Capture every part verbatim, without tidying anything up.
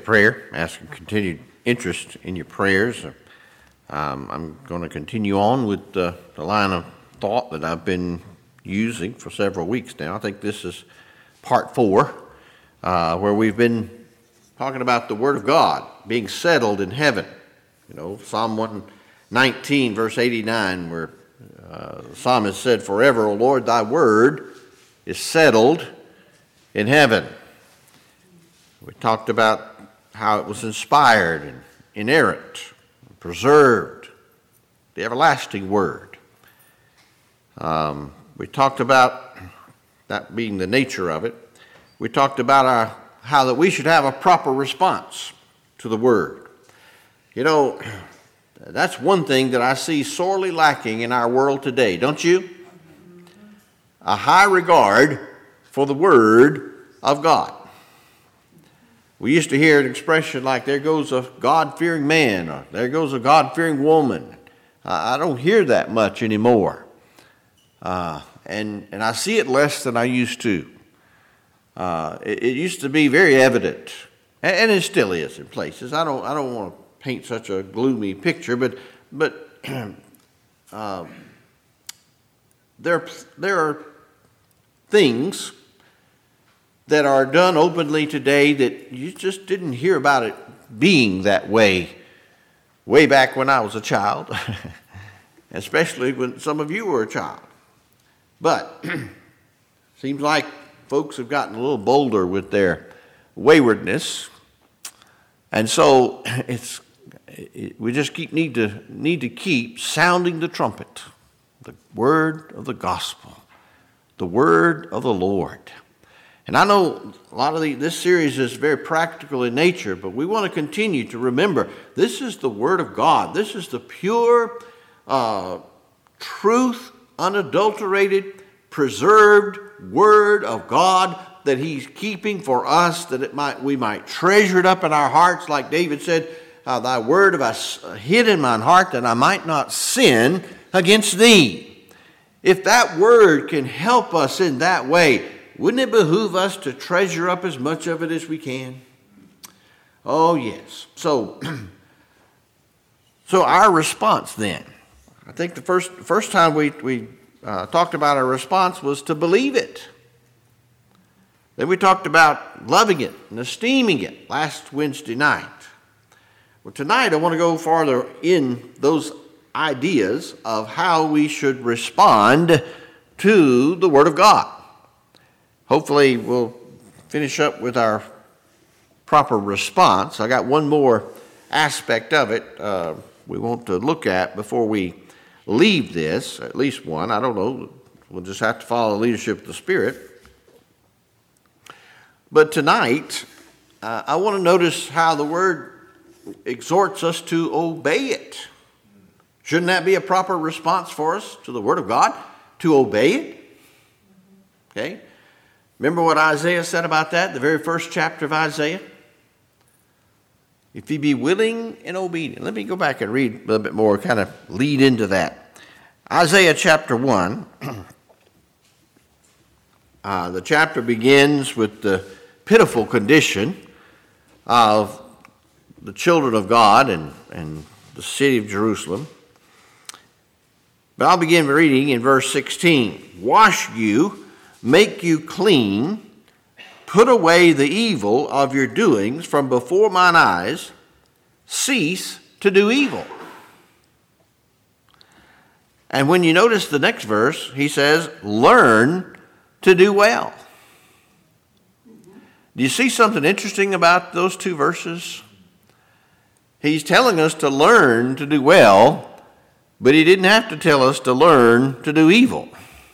prayer, asking continued interest in your prayers. Um, I'm going to continue on with uh, the line of thought that I've been using for several weeks now. I think this is part four, uh, where we've been talking about the Word of God being settled in heaven. You know, Psalm one nineteen, verse eighty-nine, where uh, the psalmist said, "Forever, O Lord, thy word is settled in heaven." We talked about how it was inspired and inerrant, and preserved, the everlasting word. Um, we talked about that being the nature of it. We talked about our, how that we should have a proper response to the word. You know, that's one thing that I see sorely lacking in our world today, don't you? A high regard for the word of God. We used to hear an expression like, "There goes a God-fearing man," or "There goes a God-fearing woman." Uh, I don't hear that much anymore. Uh, and, and I see it less than I used to. Uh, it, it used to be very evident, and, and it still is in places. I don't I don't want to paint such a gloomy picture, but but uh, there there are things that are done openly today that you just didn't hear about it being that way way back when I was a child, especially when some of you were a child. But seems like folks have gotten a little bolder with their waywardness, and so it's it, we just keep need to need to keep sounding the trumpet, the word of the gospel, the word of the Lord. And I know a lot of the, this series is very practical in nature, but we want to continue to remember this is the Word of God. This is the pure, uh, truth, unadulterated, preserved Word of God that He's keeping for us, that it might we might treasure it up in our hearts, like David said, uh, "Thy Word have I hid in mine heart, that I might not sin against Thee." If that Word can help us in that way, wouldn't it behoove us to treasure up as much of it as we can? Oh, yes. So, so our response then, I think the first first time we, we uh, talked about our response was to believe it. Then we talked about loving it and esteeming it last Wednesday night. Well, tonight I want to go farther in those ideas of how we should respond to the Word of God. Hopefully we'll finish up with our proper response. I got one more aspect of it uh, we want to look at before we leave this, at least one. I don't know. We'll just have to follow the leadership of the Spirit. But tonight, uh, I want to notice how the Word exhorts us to obey it. Shouldn't that be a proper response for us to the Word of God, to obey it? Okay? Remember what Isaiah said about that, the very first chapter of Isaiah? If ye be willing and obedient. Let me go back and read a little bit more, kind of lead into that. Isaiah chapter one. Uh, the chapter begins with the pitiful condition of the children of God and, and the city of Jerusalem. But I'll begin reading in verse sixteen. "Wash you, make you clean, put away the evil of your doings from before mine eyes, cease to do evil." And when you notice the next verse, he says, "Learn to do well." Do you see something interesting about those two verses? He's telling us to learn to do well, but he didn't have to tell us to learn to do evil.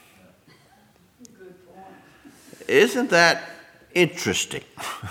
Isn't that interesting?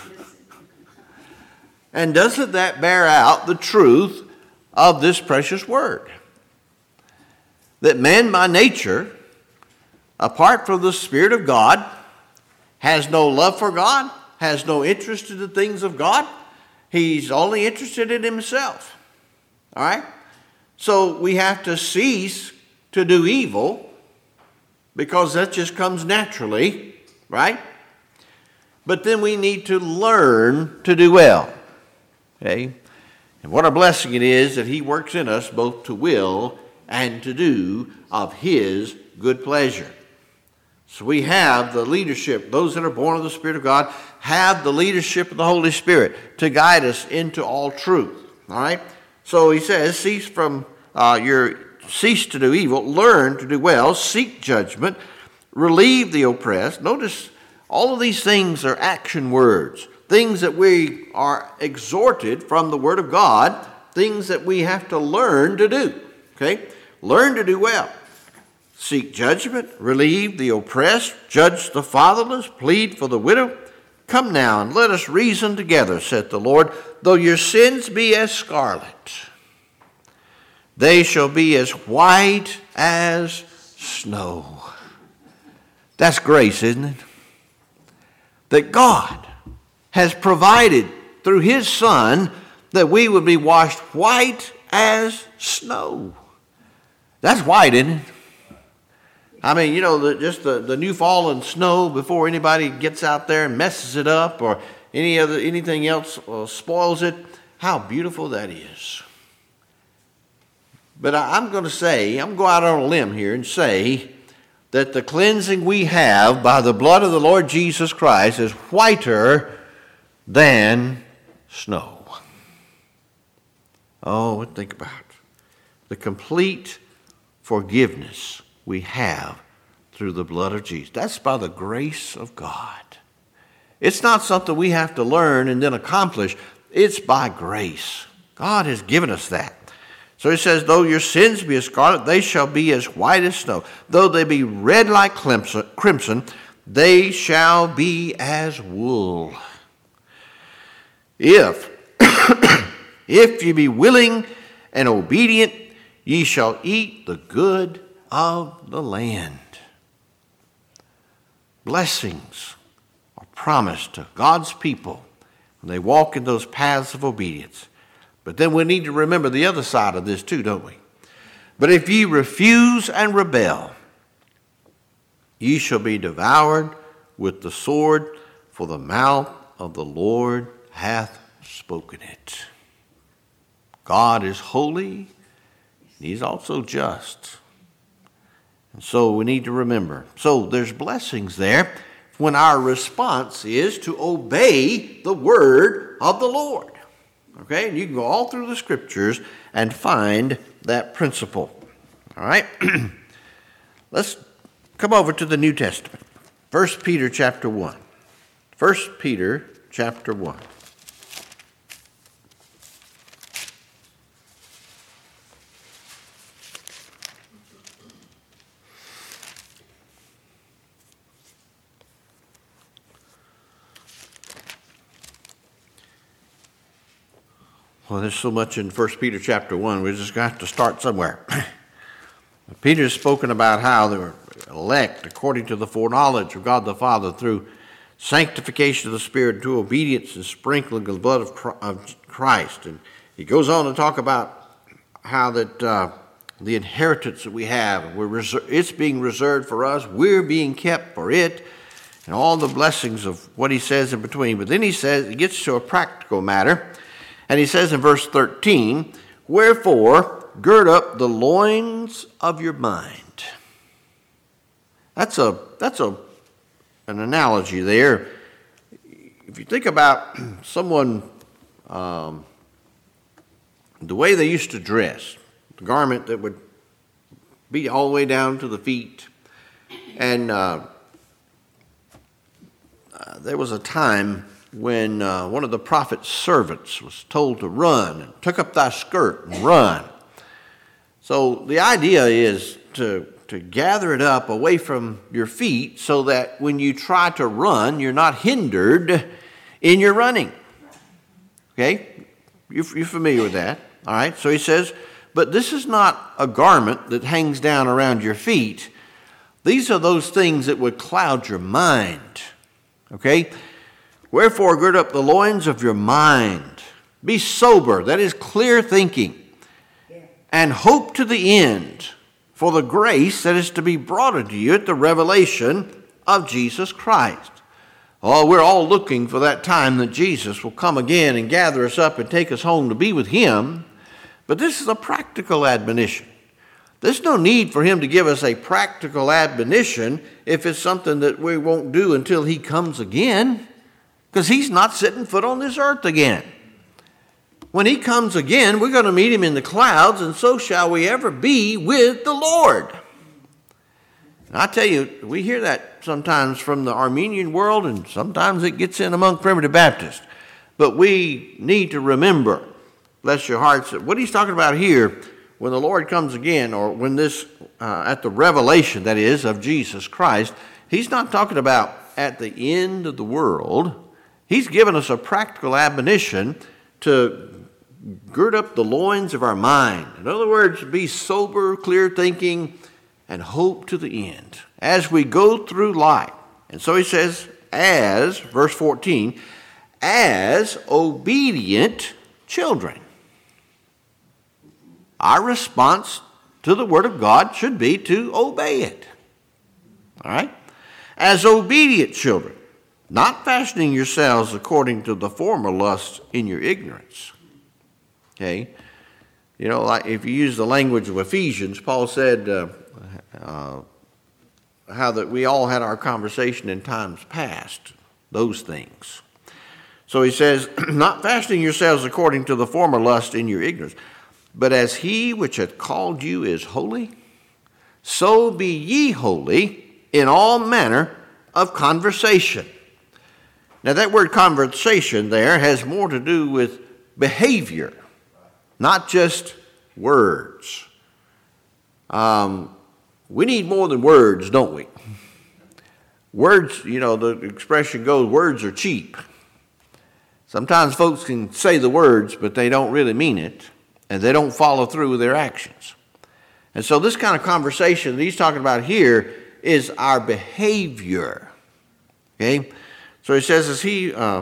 And doesn't that bear out the truth of this precious word? That man by nature, apart from the Spirit of God, has no love for God, has no interest in the things of God. He's only interested in himself. All right? So we have to cease to do evil because that just comes naturally, right? But then we need to learn to do well. Okay? And what a blessing it is that he works in us both to will and to do of his good pleasure. So we have the leadership. Those that are born of the Spirit of God have the leadership of the Holy Spirit to guide us into all truth. All right? So he says, cease from uh, your cease to do evil, learn to do well, seek judgment, relieve the oppressed. Notice all of these things are action words, things that we are exhorted from the Word of God, things that we have to learn to do. Okay? Learn to do well. Seek judgment, relieve the oppressed, judge the fatherless, plead for the widow. Come now and let us reason together, saith the Lord. Though your sins be as scarlet, they shall be as white as snow. That's grace, isn't it? That God has provided through his Son that we would be washed white as snow. That's white, isn't it? I mean, you know, the, just the, the new fallen snow before anybody gets out there and messes it up or any other anything else uh, spoils it. How beautiful that is. But I, I'm going to say, I'm going to go out on a limb here and say that the cleansing we have by the blood of the Lord Jesus Christ is whiter than snow. Oh, think about it. The complete forgiveness we have through the blood of Jesus. That's by the grace of God. It's not something we have to learn and then accomplish. It's by grace. God has given us that. So he says, though your sins be as scarlet, they shall be as white as snow. Though they be red like crimson, they shall be as wool. If, if ye be willing and obedient, ye shall eat the good of the land. Blessings are promised to God's people when they walk in those paths of obedience. But then we need to remember the other side of this too, don't we? But if ye refuse and rebel, ye shall be devoured with the sword, for the mouth of the Lord hath spoken it. God is holy, and he's also just. And so we need to remember. So there's blessings there when our response is to obey the word of the Lord. Okay, and you can go all through the scriptures and find that principle. All right, let's come over to the New Testament. First Peter chapter one. First Peter chapter one. Well, there's so much in First Peter chapter one, we just got to start somewhere. Peter's spoken about how they were elect according to the foreknowledge of God the Father through sanctification of the Spirit to obedience and sprinkling of the blood of Christ. And he goes on to talk about how that uh, the inheritance that we have, we're reser- it's being reserved for us, we're being kept for it, and all the blessings of what he says in between. But then he says, he gets to a practical matter. And he says in verse thirteen, wherefore gird up the loins of your mind. That's a that's a an analogy there. If you think about someone, um, the way they used to dress, the garment that would be all the way down to the feet, and uh, uh, there was a time when uh, one of the prophet's servants was told to run and took up thy skirt and run. So the idea is to, to gather it up away from your feet so that when you try to run, you're not hindered in your running. Okay? You're, you're familiar with that. All right? So he says, but this is not a garment that hangs down around your feet. These are those things that would cloud your mind. Okay? Wherefore, gird up the loins of your mind. Be sober, that is clear thinking, and hope to the end for the grace that is to be brought unto you at the revelation of Jesus Christ. Oh, we're all looking for that time that Jesus will come again and gather us up and take us home to be with him. But this is a practical admonition. There's no need for him to give us a practical admonition if it's something that we won't do until he comes again, because he's not setting foot on this earth again. When he comes again, we're going to meet him in the clouds, and so shall we ever be with the Lord. And I tell you, we hear that sometimes from the Armenian world, and sometimes it gets in among primitive Baptists. But we need to remember, bless your hearts, what he's talking about here, when the Lord comes again, or when this, uh, at the revelation, that is, of Jesus Christ, he's not talking about at the end of the world. He's given us a practical admonition to gird up the loins of our mind. In other words, be sober, clear thinking, and hope to the end as we go through life. And so he says, as, verse fourteen, as obedient children. Our response to the Word of God should be to obey it. All right? As obedient children, not fashioning yourselves according to the former lusts in your ignorance. Okay? You know, like if you use the language of Ephesians, Paul said uh, uh, how that we all had our conversation in times past, those things. So he says, not fashioning yourselves according to the former lust in your ignorance. But as he which hath called you is holy, so be ye holy in all manner of conversation. Now that word conversation there has more to do with behavior, not just words. Um, we need more than words, don't we? Words, you know, the expression goes, words are cheap. Sometimes folks can say the words, but they don't really mean it. And they don't follow through with their actions. And so this kind of conversation that he's talking about here is our behavior. Okay? So he says, as he, uh,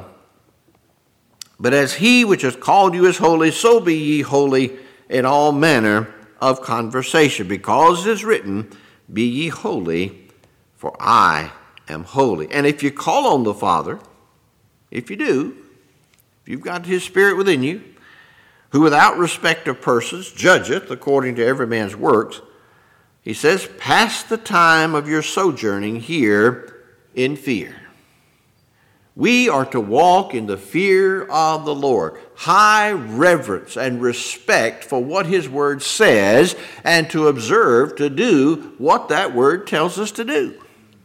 but as he which has called you is holy, so be ye holy in all manner of conversation. Because it is written, be ye holy, for I am holy. And if you call on the Father, if you do, if you've got his Spirit within you, who without respect of persons judgeth according to every man's works, he says, pass the time of your sojourning here in fear. We are to walk in the fear of the Lord, high reverence and respect for what his word says, and to observe to do what that word tells us to do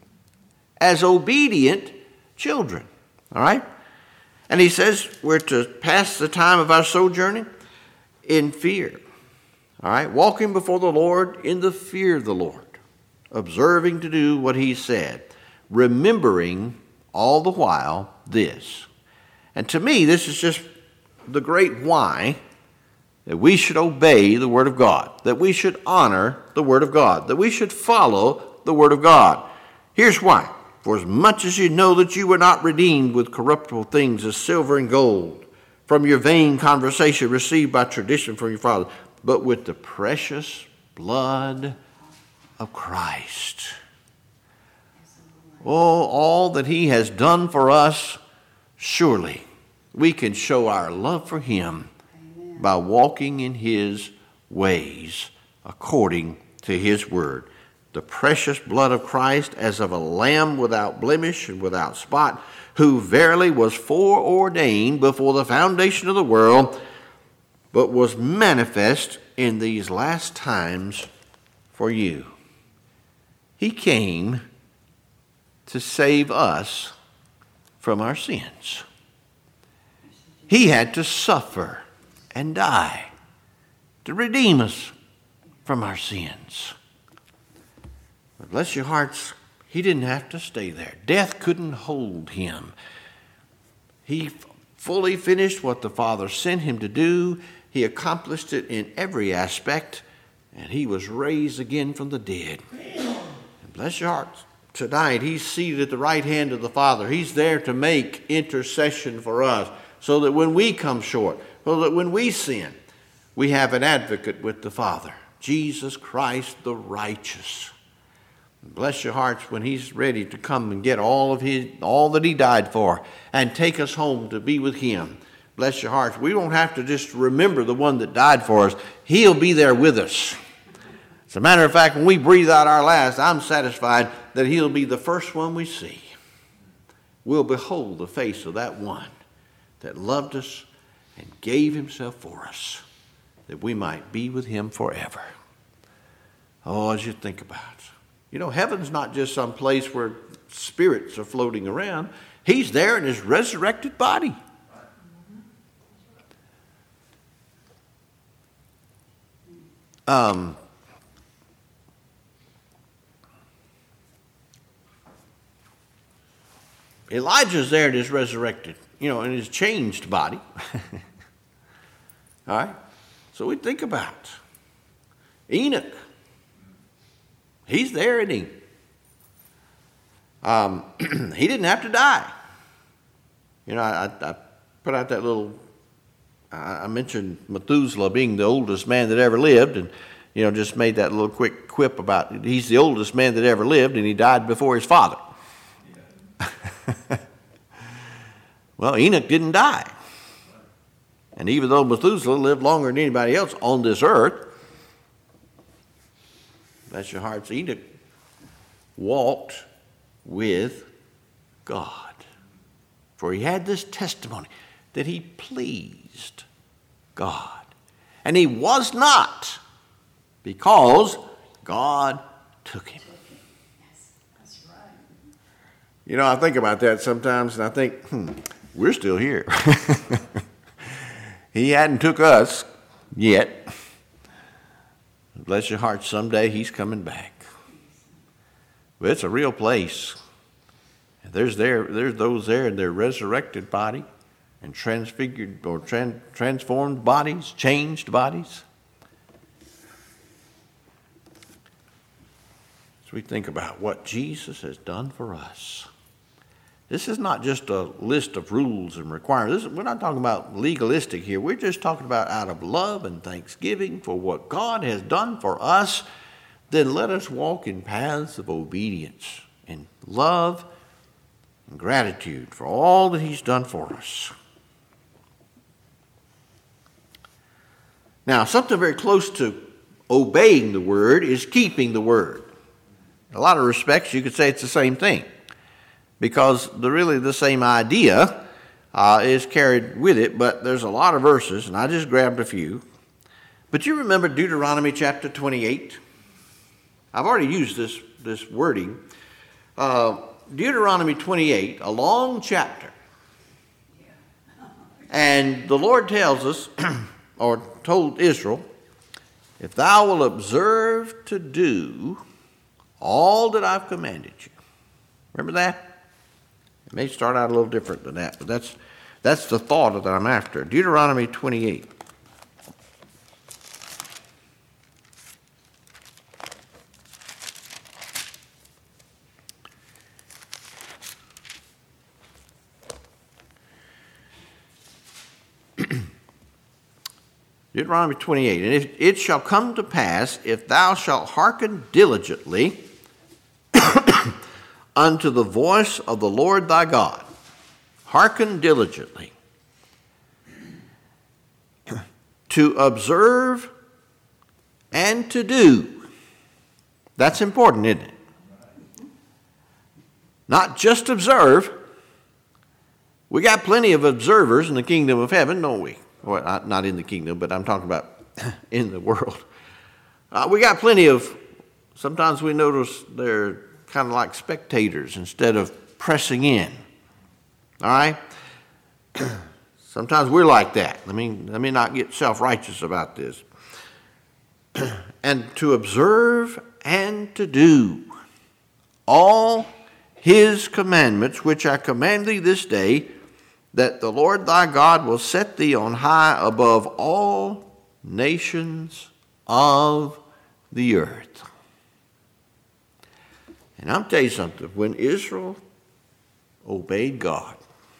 as obedient children. All right? And he says we're to pass the time of our sojourning in fear. All right? Walking before the Lord in the fear of the Lord. Observing to do what he said. Remembering all the while this. And to me, this is just the great why that we should obey the Word of God. That we should honor the Word of God. That we should follow the Word of God. Here's why. For as much as you know that you were not redeemed with corruptible things as silver and gold, from your vain conversation received by tradition from your father, but with the precious blood of Christ. Oh, all that he has done for us, surely we can show our love for him Amen. By walking in his ways according to his word. The precious blood of Christ as of a lamb without blemish and without spot, who verily was foreordained before the foundation of the world, but was manifest in these last times for you. He came to save us from our sins. He had to suffer and die to redeem us from our sins. But bless your hearts, he didn't have to stay there. Death couldn't hold him. He fully finished what the Father sent him to do. He accomplished it in every aspect, and he was raised again from the dead. And bless your hearts, tonight he's seated at the right hand of the Father. He's there to make intercession for us, so that when we come short, so that when we sin, we have an advocate with the Father, Jesus Christ the righteous. Bless your hearts when he's ready to come and get all of his, all that he died for and take us home to be with him. Bless your hearts. We don't have to just remember the one that died for us. He'll be there with us. As a matter of fact, when we breathe out our last, I'm satisfied that he'll be the first one we see. We'll behold the face of that one that loved us and gave himself for us, that we might be with him forever. Oh, as you think about it. You know, heaven's not just some place where spirits are floating around. He's there in his resurrected body. Um, Elijah's there in his resurrected, you know, in his changed body. All right? So we think about Enoch. He's there, isn't he? Um, he didn't have to die. You know, I, I put out that little, I mentioned Methuselah being the oldest man that ever lived, and, you know, just made that little quick quip about he's the oldest man that ever lived, and he died before his father. Yeah. Well, Enoch didn't die. And even though Methuselah lived longer than anybody else on this earth, bless your hearts, Enoch walked with God. For he had this testimony that he pleased God. And he was not, because God took him. Yes, that's right. You know, I think about that sometimes, and I think, hmm, we're still here. He hadn't took us yet. Bless your heart, someday he's coming back. But it's a real place. There's there, there's those there in their resurrected body and transfigured or trans, transformed bodies, changed bodies. As we think about what Jesus has done for us. This is not just a list of rules and requirements. This, we're not talking about legalistic here. We're just talking about out of love and thanksgiving for what God has done for us. Then let us walk in paths of obedience and love and gratitude for all that he's done for us. Now, something very close to obeying the word is keeping the word. In a lot of respects, you could say it's the same thing, because the really the same idea uh, is carried with it, but there's a lot of verses, and I just grabbed a few. But you remember Deuteronomy chapter twenty-eight? I've already used this, this wording. Uh, Deuteronomy twenty-eight, a long chapter. And the Lord tells us, or told Israel, if thou wilt observe to do all that I've commanded you. Remember that? It may start out a little different than that, but that's that's the thought that I'm after. Deuteronomy twenty-eight. Deuteronomy twenty-eight, and if it shall come to pass, if thou shalt hearken diligently unto the voice of the Lord thy God, hearken diligently, to observe and to do. That's important, isn't it? Not just observe. We got plenty of observers in the kingdom of heaven, don't we? Well, not in the kingdom, but I'm talking about in the world. Uh, we got plenty of, sometimes we notice they're kind of like spectators instead of pressing in. All right? Sometimes we're like that. Let me, let me not get self-righteous about this. And to observe and to do all his commandments, which I command thee this day, that the Lord thy God will set thee on high above all nations of the earth. And I'll tell you something, when Israel obeyed God,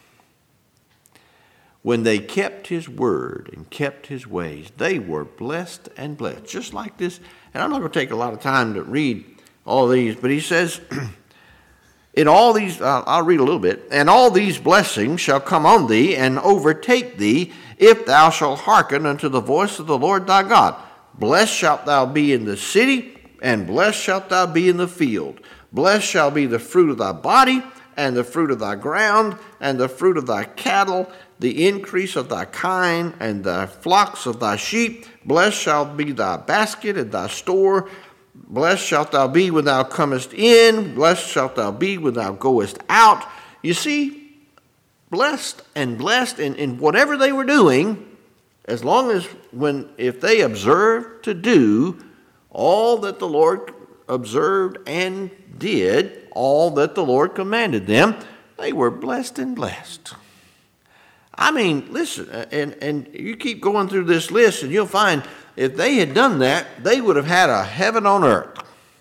when they kept his word and kept his ways, they were blessed and blessed. Just like this, and I'm not going to take a lot of time to read all these, but he says, in all these, uh, I'll read a little bit, and all these blessings shall come on thee and overtake thee, if thou shalt hearken unto the voice of the Lord thy God. Blessed shalt thou be in the city, and blessed shalt thou be in the field. Blessed shall be the fruit of thy body, and the fruit of thy ground, and the fruit of thy cattle, the increase of thy kine, and the flocks of thy sheep. Blessed shall be thy basket and thy store. Blessed shalt thou be when thou comest in. Blessed shalt thou be when thou goest out. You see, blessed and blessed in, in whatever they were doing, as long as when if they observed to do all that the Lord observed and did, all that the Lord commanded them, they were blessed and blessed. I mean, listen, and, and you keep going through this list and you'll find if they had done that, they would have had a heaven on earth.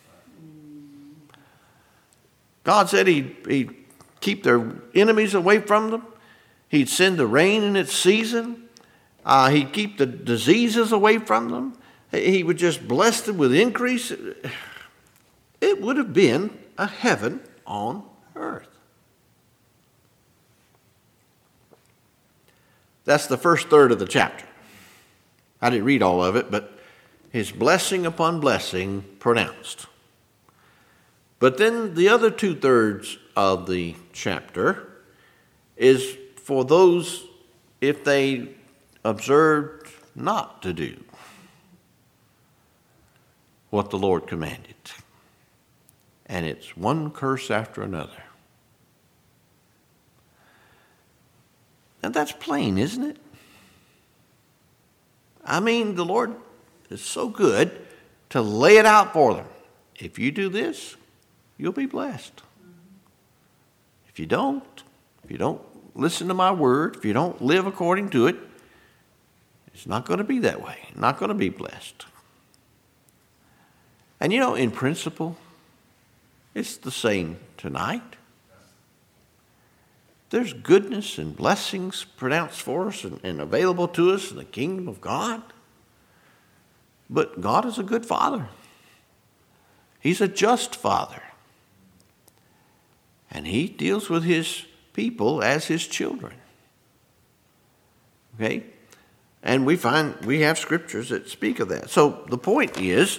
God said he'd, he'd keep their enemies away from them. He'd send the rain in its season. Uh, he'd keep the diseases away from them. He would just bless them with increase. It would have been a heaven on earth. That's the first third of the chapter. I didn't read all of it, but his blessing upon blessing pronounced. But then the other two-thirds of the chapter is for those if they observed not to do what the Lord commanded. And it's one curse after another. And that's plain, isn't it? I mean, the Lord is so good to lay it out for them. If you do this, you'll be blessed. If you don't, if you don't listen to my word, if you don't live according to it, it's not going to be that way. Not going to be blessed. And you know, in principle, it's the same tonight. There's goodness and blessings pronounced for us and, and available to us in the kingdom of God. But God is a good Father. He's a just Father. And He deals with His people as His children. Okay? And we find, we have scriptures that speak of that. So the point is,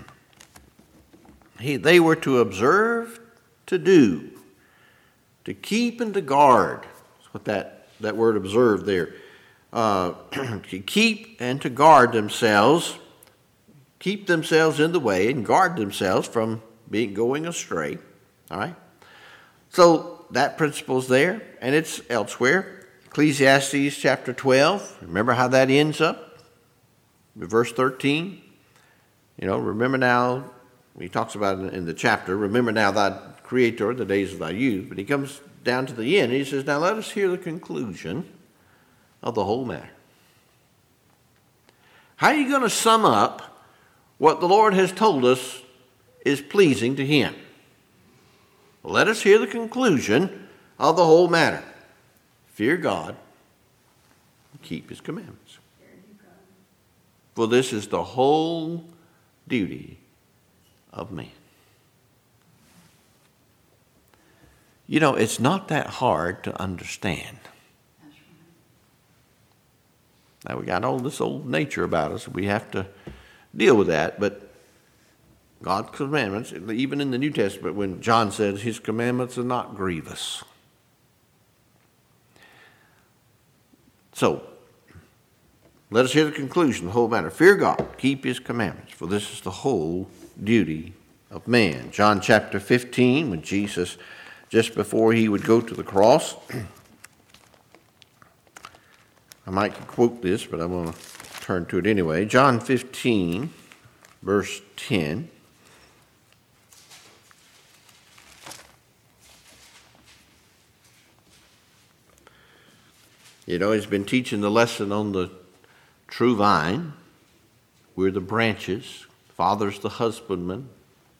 he, they were to observe, to do, to keep and to guard. That's what that, that word observe there. Uh, to keep and to guard themselves, keep themselves in the way and guard themselves from being going astray. All right? So that principle's there, and it's elsewhere. Ecclesiastes chapter twelve, remember how that ends up? Verse thirteen. You know, remember now, he talks about it in the chapter, remember now thy Creator, the days of thy youth. But he comes down to the end, and he says, now let us hear the conclusion of the whole matter. How are you going to sum up what the Lord has told us is pleasing to Him? Well, let us hear the conclusion of the whole matter. Fear God and keep His commandments. For this is the whole duty of man. You know, it's not that hard to understand. Now, we got all this old nature about us. We have to deal with that. But God's commandments, even in the New Testament, when John says His commandments are not grievous. So, let us hear the conclusion of the whole matter. Fear God, keep His commandments, for this is the whole duty of man. John chapter fifteen, when Jesus, just before He would go to the cross, I might quote this, but I'm going to turn to it anyway. John fifteen, verse ten. You know, He's been teaching the lesson on the true vine. We're the branches. Father's the husbandman.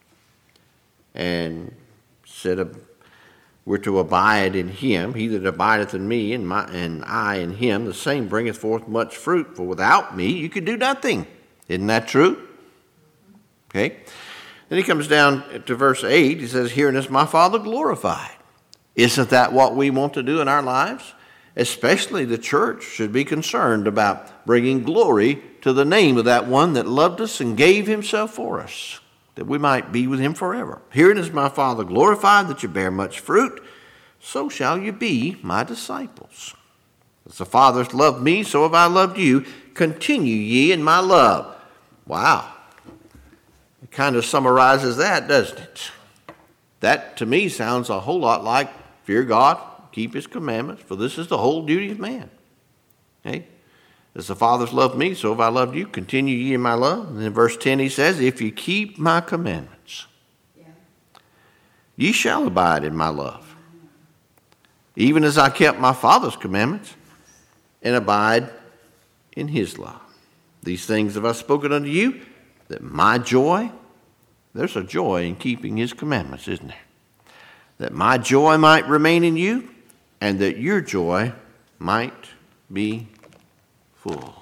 And said we're to abide in Him. He that abideth in me and, my, and I in Him, the same bringeth forth much fruit. For without me you could do nothing. Isn't that true? Okay. Then he comes down to verse eight. He says, herein is my Father glorified. Isn't that what we want to do in our lives? Especially the church should be concerned about bringing glory to the name of that one that loved us and gave himself for us, that we might be with him forever. Herein is my Father glorified, that you bear much fruit, so shall you be my disciples. As the Father hath loved me, so have I loved you. Continue ye in my love. Wow. It kind of summarizes that, doesn't it? That, to me, sounds a whole lot like fear God, keep his commandments, for this is the whole duty of man. Okay? As the Father's loved me, so have I loved you. Continue ye in my love. And in verse ten he says, if you keep my commandments, yeah. ye shall abide in my love, even as I kept my Father's commandments and abide in his love. These things have I spoken unto you, that my joy, there's a joy in keeping his commandments, isn't there? That my joy might remain in you, and that your joy might be full.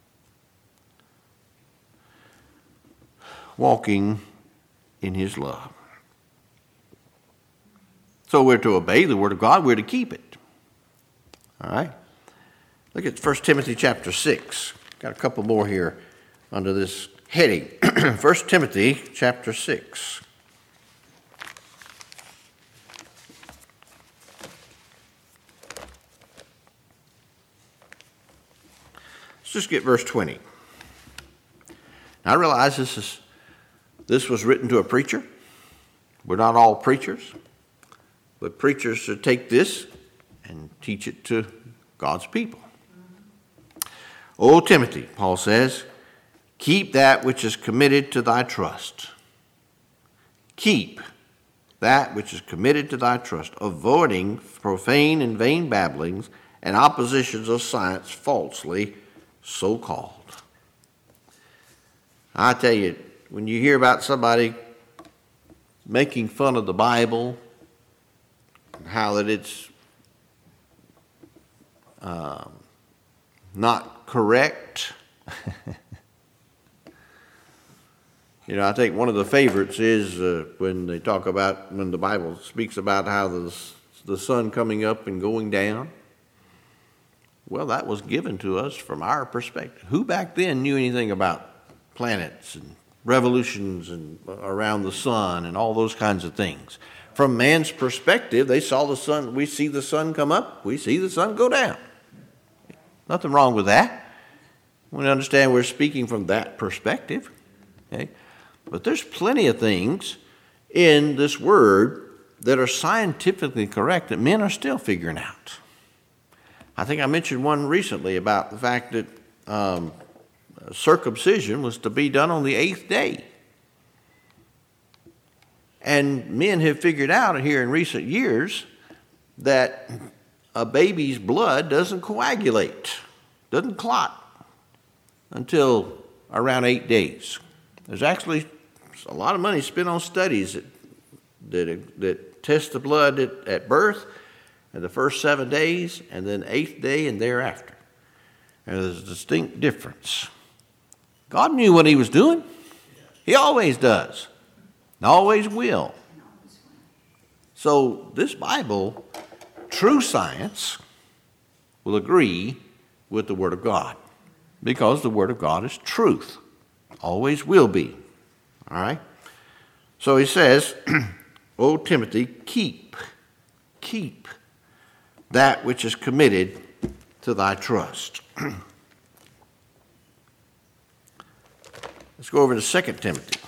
Walking in his love. So we're to obey the word of God, we're to keep it. All right? Look at First Timothy chapter six. Got a couple more here under this heading. First Timothy chapter six. Let's just get verse twenty. Now, I realize this is this was written to a preacher. We're not all preachers, but preachers should take this and teach it to God's people. O Timothy, Paul says, keep that which is committed to thy trust. Keep that which is committed to thy trust, avoiding profane and vain babblings and oppositions of science falsely so called. I tell you, when you hear about somebody making fun of the Bible, how that it's um, not correct. You know, I think one of the favorites is uh, when they talk about, when the Bible speaks about how the, the sun coming up and going down. Well, that was given to us from our perspective. Who back then knew anything about planets and revolutions and around the sun and all those kinds of things? From man's perspective, they saw the sun. We see the sun come up. We see the sun go down. Nothing wrong with that. We understand we're speaking from that perspective. Okay? But there's plenty of things in this word that are scientifically correct that men are still figuring out. I think I mentioned one recently about the fact that um, circumcision was to be done on the eighth day. And men have figured out here in recent years that a baby's blood doesn't coagulate, doesn't clot until around eight days. There's actually a lot of money spent on studies that that, that test the blood at, at birth and the first seven days and then eighth day and thereafter. And there's a distinct difference. God knew what he was doing. He always does. And always will. So this Bible, true science, will agree with the Word of God because the Word of God is truth. Always will be. All right? So he says, O Timothy, keep, keep that which is committed to thy trust. Let's go over to Second Timothy.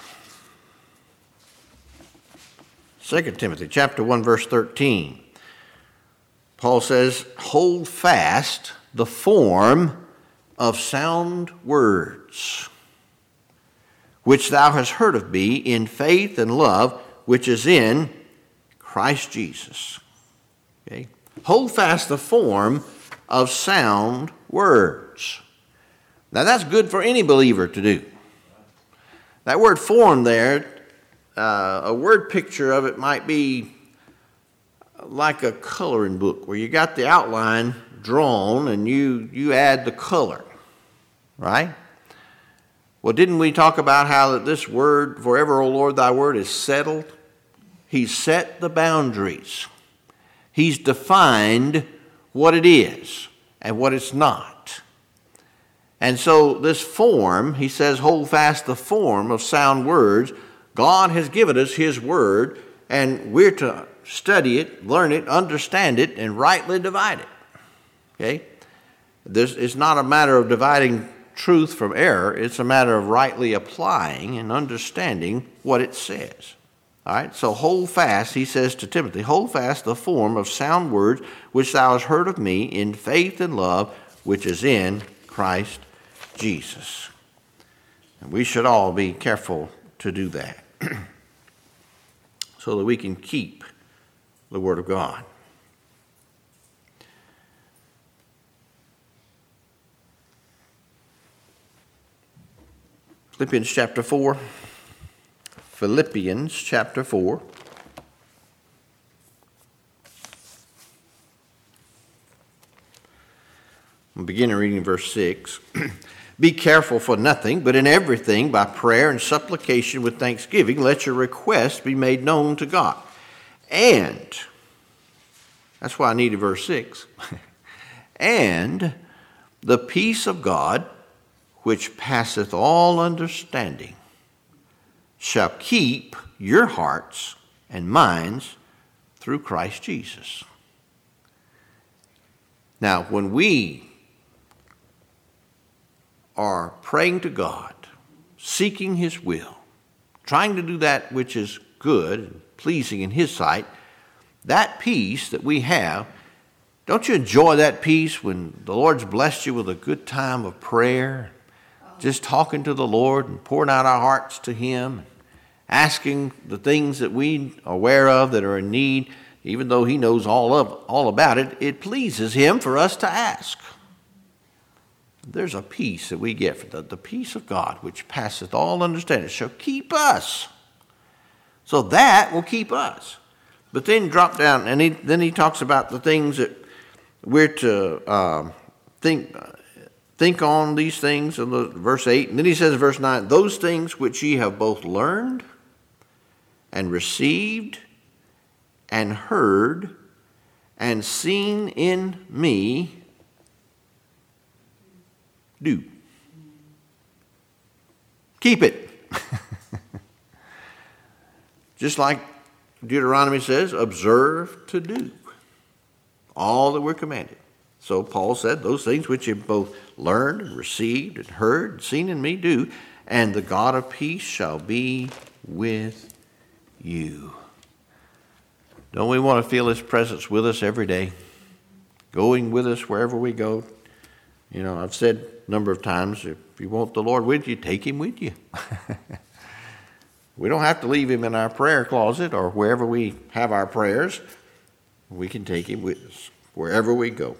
Second Timothy chapter one, verse thirteen. Paul says, hold fast the form of sound words, which thou hast heard of me in faith and love, which is in Christ Jesus. Okay? Hold fast the form of sound words. Now that's good for any believer to do. That word form there, uh, a word picture of it might be like a coloring book where you got the outline drawn and you, you add the color, right? Well, didn't we talk about how that this word, forever, O Lord, thy word, is settled? He's set the boundaries. He's defined what it is and what it's not. And so this form, he says, hold fast the form of sound words. God has given us his word, and we're to study it, learn it, understand it, and rightly divide it. Okay? This is not a matter of dividing truth from error. It's a matter of rightly applying and understanding what it says. All right? So hold fast, he says to Timothy, hold fast the form of sound words which thou hast heard of me in faith and love which is in Christ Jesus. And we should all be careful to do that so that we can keep the Word of God. Philippians chapter four. Philippians chapter four. I'll begin reading verse six. Be careful for nothing, but in everything, by prayer and supplication with thanksgiving, let your requests be made known to God. And, that's why I needed verse six, and the peace of God, which passeth all understanding, shall keep your hearts and minds through Christ Jesus. Now, when we are praying to God, seeking his will, trying to do that which is good and pleasing in his sight, that peace that we have, don't you enjoy that peace when the Lord's blessed you with a good time of prayer, just talking to the Lord and pouring out our hearts to him, asking the things that we are aware of that are in need, even though he knows all of all about it, it pleases him for us to ask. There's a peace that we get, from the, the peace of God, which passeth all understanding, shall keep us. So that will keep us. But then drop down, and he, then he talks about the things that we're to uh, think think on these things in the, verse eight. And then he says in verse nine, those things which ye have both learned and received and heard and seen in me, do. Keep it. Just like Deuteronomy says, observe to do all that we're commanded. So Paul said, those things which you both learned and received and heard and seen in me, do, and the God of peace shall be with you. Don't we want to feel his presence with us every day, going with us wherever we go? You know, I've said a number of times, if you want the Lord with you, take him with you. We don't have to leave him in our prayer closet or wherever we have our prayers. We can take him with us wherever we go.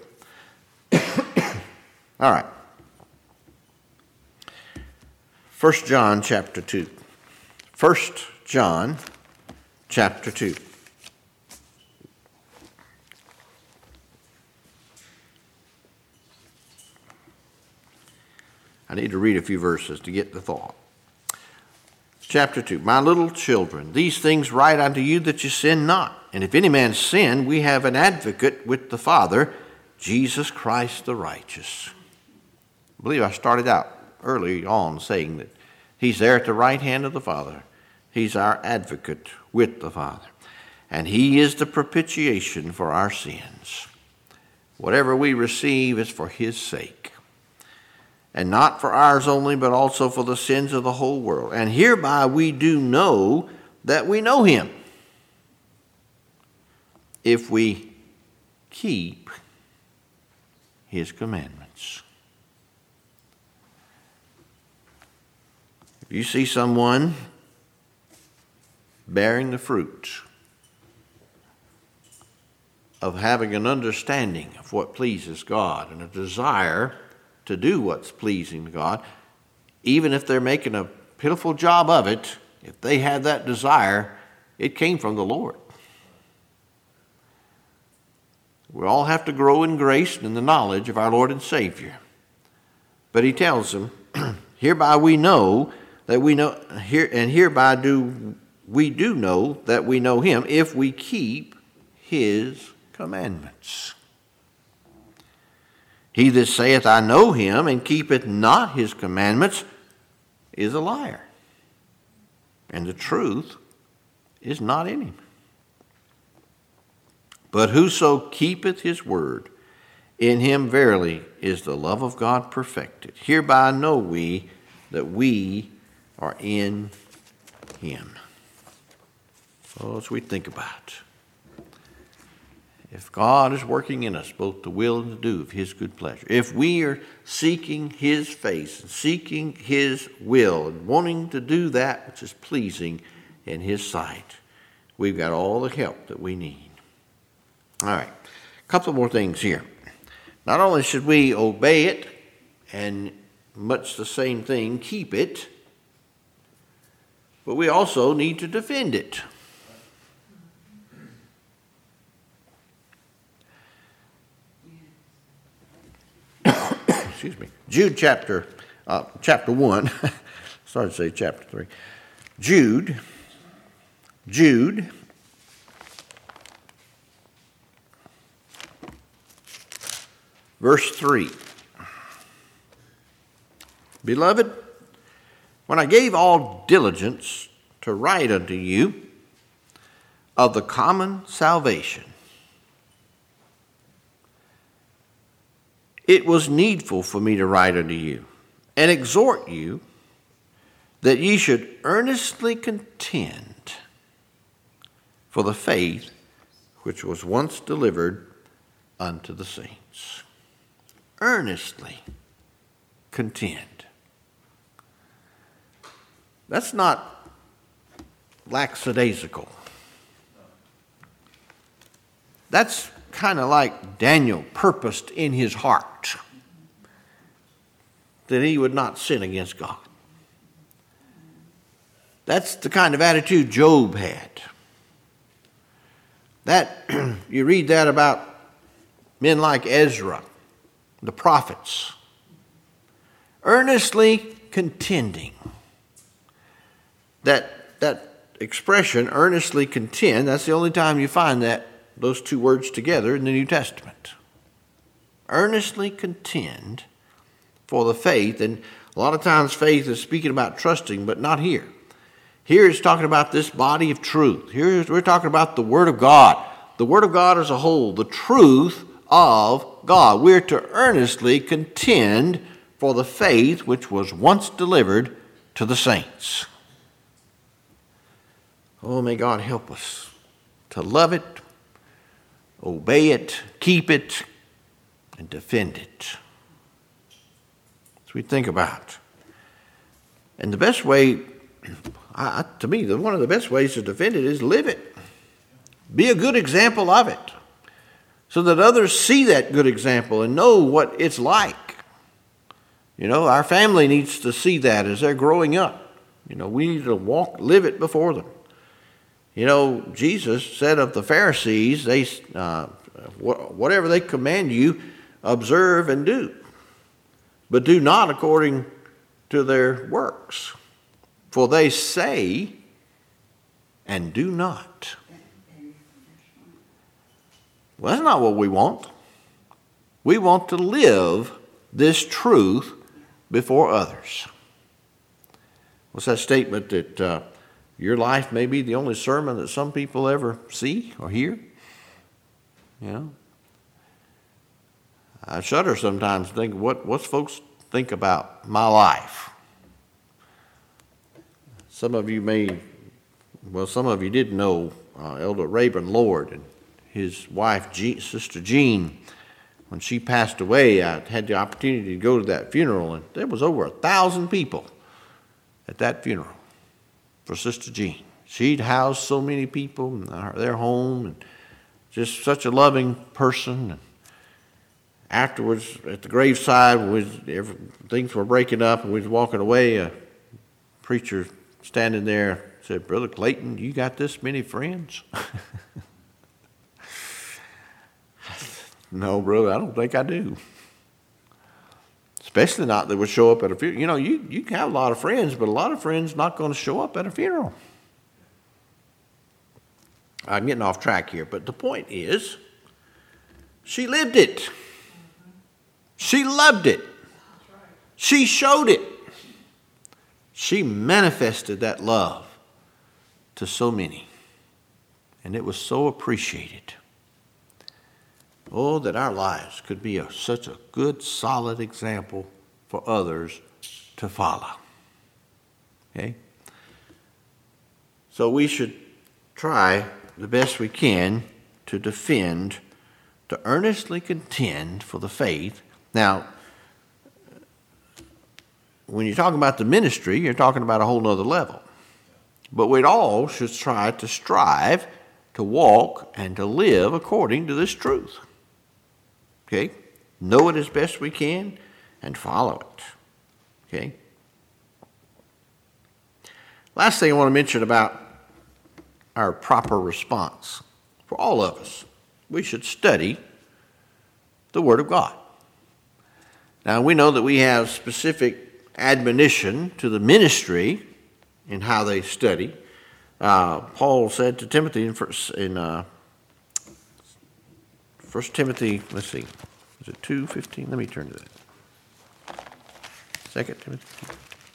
All right. First John chapter two. First John chapter two. I need to read a few verses to get the thought. Chapter two, my little children, these things write unto you that you sin not. And if any man sin, we have an advocate with the Father, Jesus Christ the righteous. I believe I started out early on saying that he's there at the right hand of the Father. He's our advocate with the Father. And he is the propitiation for our sins. Whatever we receive is for his sake. And not for ours only, but also for the sins of the whole world. And hereby we do know that we know him, if we keep his commandments. If you see someone bearing the fruit of having an understanding of what pleases God and a desire to do what's pleasing to God, even if they're making a pitiful job of it, if they have that desire, it came from the Lord. We all have to grow in grace and in the knowledge of our Lord and Savior. But he tells them, Hereby we know that we know here, and hereby do we do know that we know him if we keep his commandments. He that saith, I know him, and keepeth not his commandments, is a liar, and the truth is not in him. But whoso keepeth his word, in him verily is the love of God perfected. Hereby know we that we are in him. So as we think about, if God is working in us both the will and the do of his good pleasure, if we are seeking his face, seeking his will, and wanting to do that which is pleasing in his sight, we've got all the help that we need. All right, a couple more things here. Not only should we obey it, and much the same thing, keep it, but we also need to defend it. Excuse me. Jude chapter uh, chapter one. Sorry to say chapter three. Jude. Jude. Verse three. Beloved, when I gave all diligence to write unto you of the common salvation, it was needful for me to write unto you and exhort you that ye should earnestly contend for the faith which was once delivered unto the saints. Earnestly contend. That's not lackadaisical. That's kind of like Daniel purposed in his heart that he would not sin against God. That's the kind of attitude Job had. That you read that about men like Ezra, the prophets, earnestly contending. That that expression, earnestly contend, that's the only time you find that those two words together in the New Testament. Earnestly contend for the faith, and a lot of times faith is speaking about trusting, but not here. Here it's talking about this body of truth. Here we're talking about the Word of God. The Word of God as a whole, the truth of God. We're to earnestly contend for the faith which was once delivered to the saints. Oh, may God help us to love it, obey it, keep it, and defend it. As we think about. And the best way, I, to me, the, one of the best ways to defend it is live it. Be a good example of it, so that others see that good example and know what it's like. You know, our family needs to see that as they're growing up. You know, we need to walk, live it before them. You know, Jesus said of the Pharisees, they uh, whatever they command you, observe and do. But do not according to their works. For they say and do not. Well, that's not what we want. We want to live this truth before others. What's that statement that uh, your life may be the only sermon that some people ever see or hear? You know? I shudder sometimes to think, what what's folks think about my life? Some of you may, well, some of you did know uh, Elder Rayburn Lord and his wife, Jean, Sister Jean. When she passed away, I had the opportunity to go to that funeral, and there was over a thousand people at that funeral for Sister Jean. She'd housed so many people in their home, and just such a loving person. And afterwards, at the graveside, we, every, things were breaking up, and we was walking away. A preacher standing there said, "Brother Clayton, you got this many friends?" No, brother, I don't think I do. Especially not that would show up at a funeral. You know, you, you can have a lot of friends, but a lot of friends not going to show up at a funeral. I'm getting off track here, but the point is, she lived it. She loved it. She showed it. She manifested that love to so many. And it was so appreciated. Oh, that our lives could be a, such a good, solid example for others to follow. Okay? So we should try the best we can to defend, to earnestly contend for the faith. Now, when you're talking about the ministry, you're talking about a whole nother level. But we all should try to strive to walk and to live according to this truth. Okay? Know it as best we can and follow it. Okay? Last thing I want to mention about our proper response for all of us. We should study the Word of God. Now, we know that we have specific admonition to the ministry in how they study. Uh, Paul said to Timothy in, first, in uh, First Timothy, let's see, is it two fifteen? Let me turn to that. Second Timothy.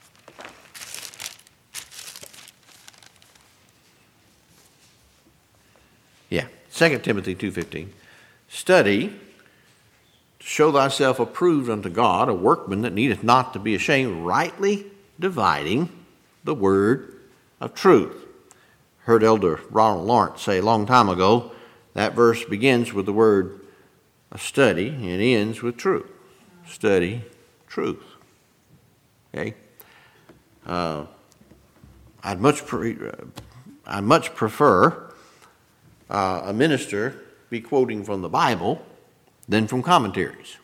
Yeah, Second Timothy two fifteen. Study to show thyself approved unto God, a workman that needeth not to be ashamed, rightly dividing the word of truth. Heard Elder Ronald Lawrence say a long time ago, that verse begins with the word study and ends with truth. Study truth. Okay? Uh, I'd much pre- I much prefer uh, a minister be quoting from the Bible than from commentaries.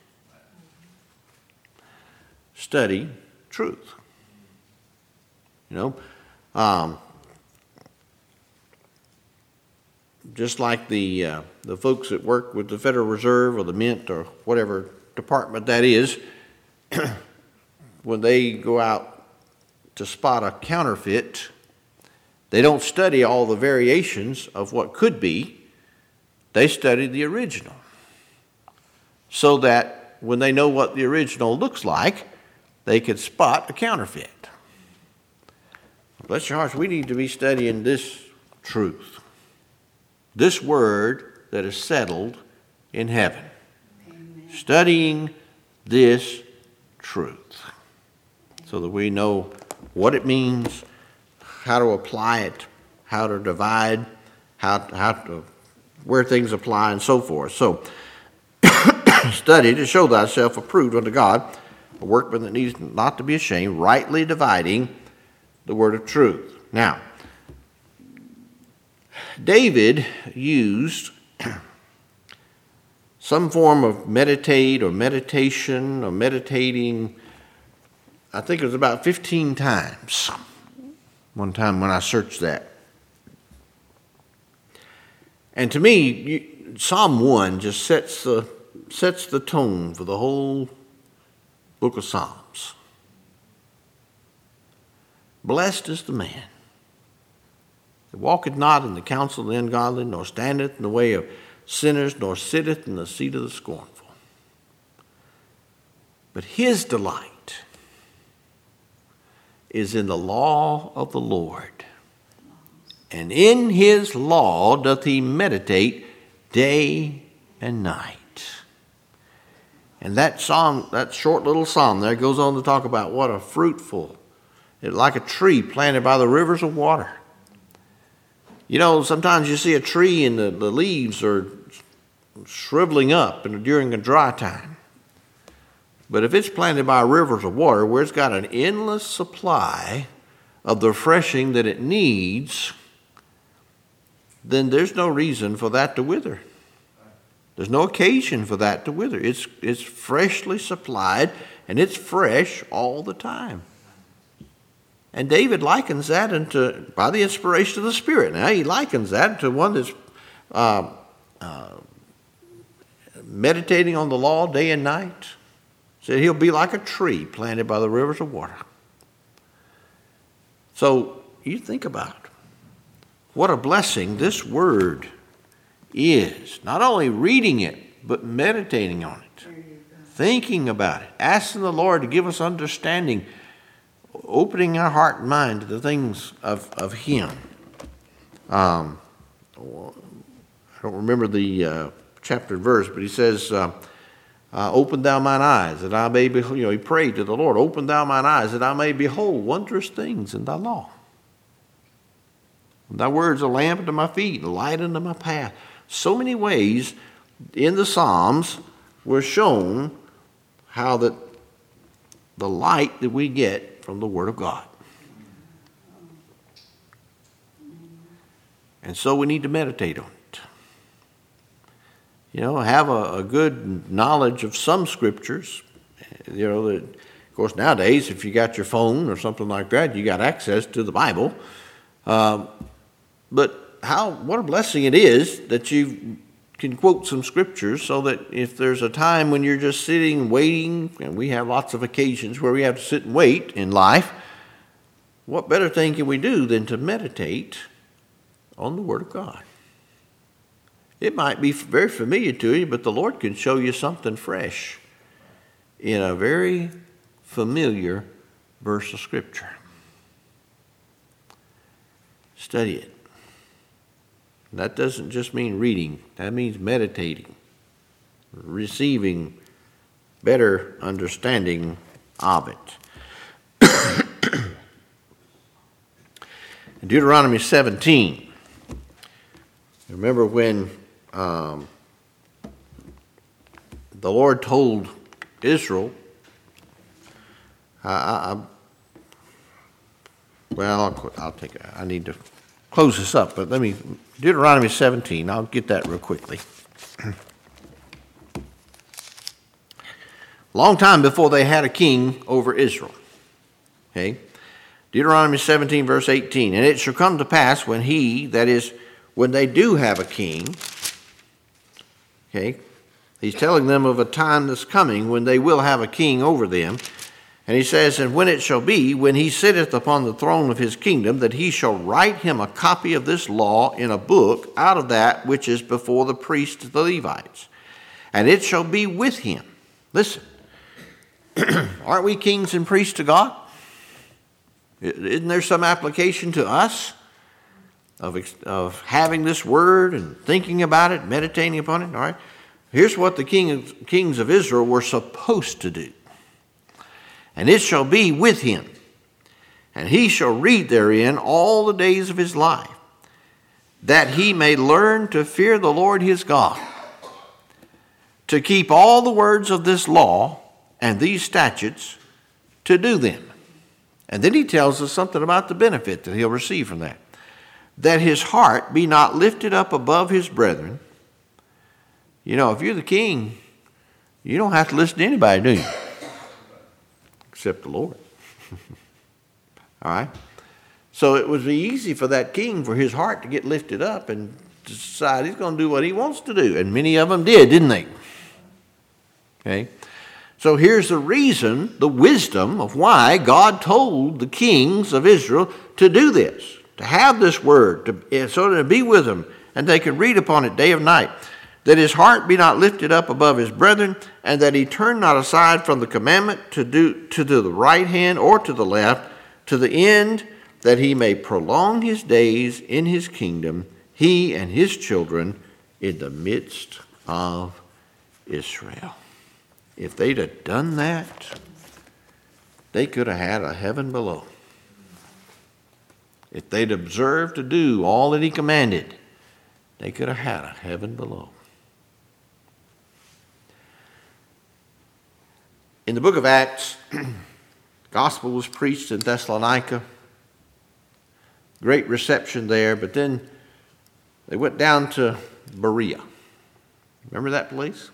Study truth. You know, um, just like the uh, the folks that work with the Federal Reserve or the Mint or whatever department that is, when they go out to spot a counterfeit, they don't study all the variations of what could be. They study the original, so that when they know what the original looks like, they could spot a counterfeit. Bless your hearts, we need to be studying this truth. This word that is settled in heaven. Amen. Studying this truth so that we know what it means, how to apply it, how to divide, how, how to, where things apply, and so forth. So, study to show thyself approved unto God, a workman that needs not to be ashamed, rightly dividing the word of truth. Now, David used some form of meditate or meditation or meditating, I think it was about fifteen times. One time when I searched that. And to me, you, Psalm one just sets the, sets the tone for the whole book of Psalms. Blessed is the man that walketh not in the counsel of the ungodly, nor standeth in the way of sinners, nor sitteth in the seat of the scornful. But his delight is in the law of the Lord, and in his law doth he meditate day and night. And that psalm, that short little psalm there goes on to talk about what a fruitful, like a tree planted by the rivers of water. You know, sometimes you see a tree and the, the leaves are shriveling up and during a dry time. But if it's planted by rivers of water where it's got an endless supply of the refreshing that it needs, then there's no reason for that to wither. There's no occasion for that to wither. It's, it's freshly supplied and it's fresh all the time. And David likens that into, by the inspiration of the Spirit. Now, he likens that to one that's uh, uh, meditating on the law day and night, Said he'll be like a tree planted by the rivers of water. So you think about it. What a blessing this word is. Not only reading it, but meditating on it. Thinking about it. Asking the Lord to give us understanding. Opening our heart and mind to the things of, of Him. Um, I don't remember the uh, chapter and verse, but he says, uh, uh, open thou mine eyes that I may behold. You know, he prayed to the Lord, open thou mine eyes that I may behold wondrous things in thy law. Thy words a lamp unto my feet, a light unto my path. So many ways in the Psalms were shown how that the light that we get from the Word of God. And so we need to meditate on it. You know, have a, a good knowledge of some scriptures. You know, that, of course, nowadays, if you got your phone or something like that, you got access to the Bible. Um, but how what a blessing it is that you can quote some scriptures so that if there's a time when you're just sitting waiting, and we have lots of occasions where we have to sit and wait in life, what better thing can we do than to meditate on the Word of God? It might be very familiar to you, but the Lord can show you something fresh in a very familiar verse of Scripture. Study it. That doesn't just mean reading. That means meditating, receiving better understanding of it. In Deuteronomy seventeen, remember when um, the Lord told Israel, I, I, well, I'll, I'll take it. I need to close this up, but let me, Deuteronomy seventeen, I'll get that real quickly. Long time before they had a king over Israel. Okay? Deuteronomy seventeen, verse eighteen. And it shall come to pass when he, that is, when they do have a king, okay, he's telling them of a time that's coming when they will have a king over them. And he says, and when it shall be, when he sitteth upon the throne of his kingdom, that he shall write him a copy of this law in a book out of that which is before the priests, the Levites. And it shall be with him. Listen, aren't we kings and priests to God? Isn't there some application to us of, of having this word and thinking about it, meditating upon it? All right. Here's what the king of, kings of Israel were supposed to do. And it shall be with him, and he shall read therein all the days of his life, that he may learn to fear the Lord his God, to keep all the words of this law and these statutes, to do them. And then he tells us something about the benefit that he'll receive from that. That his heart be not lifted up above his brethren. You know, if you're the king, you don't have to listen to anybody, do you? Except the Lord. All right? So it was easy for that king, for his heart to get lifted up and decide he's going to do what he wants to do. And many of them did, didn't they? Okay? So here's the reason, the wisdom of why God told the kings of Israel to do this, to have this word, to, so to be with them, and they could read upon it day and night. That his heart be not lifted up above his brethren, and that he turn not aside from the commandment to do to do the right hand or to the left, to the end that he may prolong his days in his kingdom, he and his children in the midst of Israel. If they'd have done that, they could have had a heaven below. If they'd observed to do all that he commanded, they could have had a heaven below. In the book of Acts, gospel was preached in Thessalonica. Great reception there, but then they went down to Berea. Remember that place?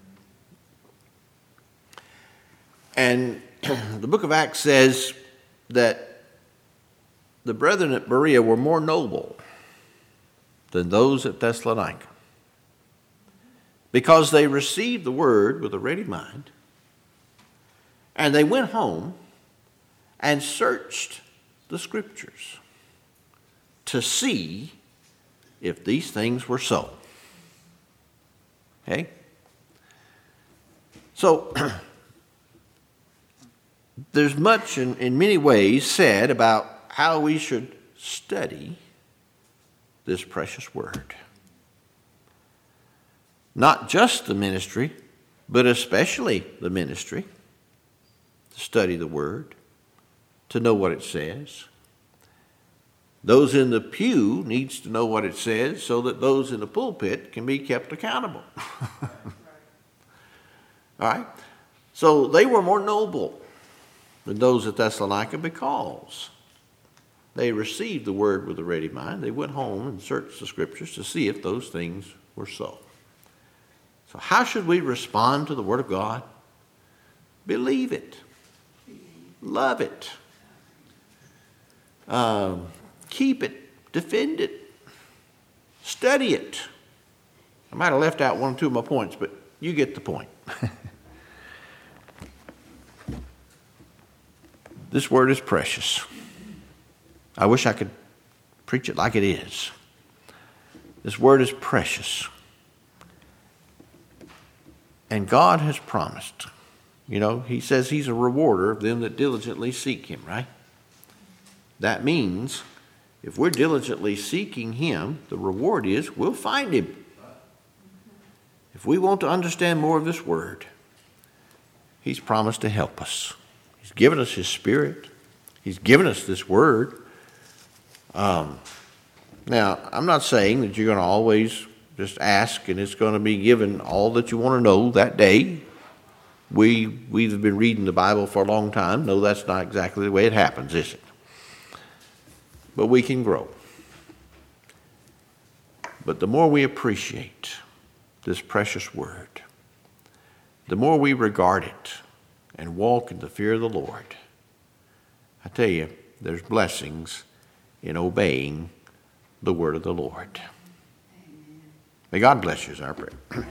And the book of Acts says that the brethren at Berea were more noble than those at Thessalonica, because they received the word with a ready mind, And they went home and searched the Scriptures to see if these things were so. Okay? So, there's much in, in many ways said about how we should study this precious word. Not just the ministry, but especially the ministry, to study the word, to know what it says. Those in the pew needs to know what it says so that those in the pulpit can be kept accountable. All right? So they were more noble than those at Thessalonica because they received the word with a ready mind. They went home and searched the Scriptures to see if those things were so. So how should we respond to the Word of God? Believe it. Love it. Um, keep it. Defend it. Study it. I might have left out one or two of my points, but you get the point. This word is precious. I wish I could preach it like it is. This word is precious. And God has promised. You know, he says he's a rewarder of them that diligently seek him, right? That means if we're diligently seeking him, the reward is we'll find him. If we want to understand more of this word, he's promised to help us. He's given us his Spirit. He's given us this word. Um, now, I'm not saying that you're going to always just ask and it's going to be given all that you want to know that day. We, we've been reading the Bible for a long time. No, that's not exactly the way it happens, is it? But we can grow. But the more we appreciate this precious word, the more we regard it and walk in the fear of the Lord, I tell you, there's blessings in obeying the word of the Lord. Amen. May God bless you is our prayer.